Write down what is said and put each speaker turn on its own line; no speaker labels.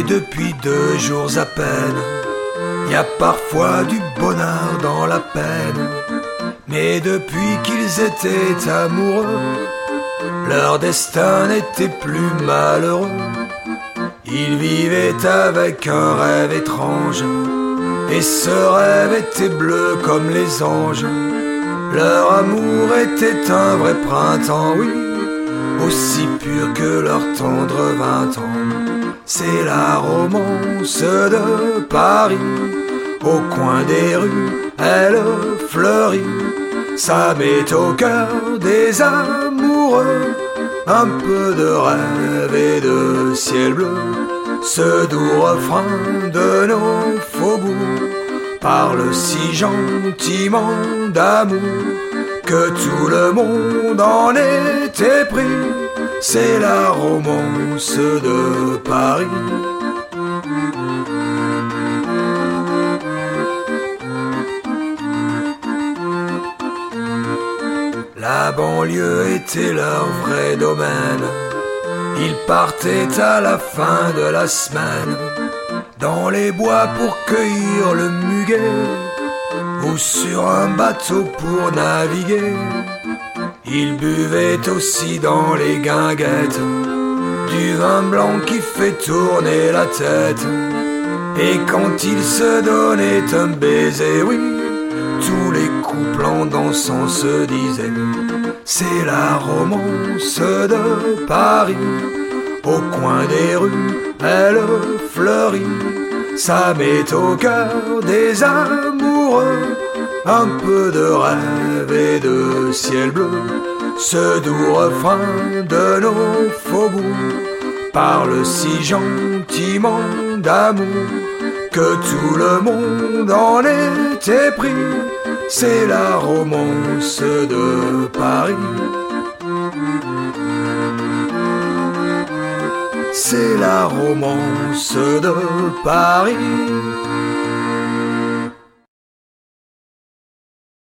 depuis 2 jours à peine. Y a parfois du bonheur dans la peine, mais depuis qu'ils étaient amoureux, leur destin n'était plus malheureux. Ils vivaient avec un rêve étrange, et ce rêve était bleu comme les anges. Leur amour était un vrai printemps, oui, aussi pur que leur tendre 20 ans. C'est la romance de Paris, au coin des rues, elle fleurit. Ça met au cœur des amoureux un peu de rêve et de ciel bleu. Ce doux refrain de nos faubourgs parle si gentiment d'amour que tout le monde en était pris. C'est la romance de Paris. La banlieue était leur vrai domaine. Ils partaient à la fin de la semaine dans les bois pour cueillir le muguet, ou sur un bateau pour naviguer. Ils buvaient aussi dans les guinguettes du vin blanc qui fait tourner la tête. Et quand ils se donnaient un baiser, oui, tous les couples en dansant se disaient: c'est la romance de Paris, au coin des rues, elle fleurit. Ça met au cœur des amoureux un peu de rêve et de ciel bleu. Ce doux refrain de nos faubourgs parle si gentiment d'amour que tout le monde en était pris. C'est la romance de Paris. C'est la romance de Paris.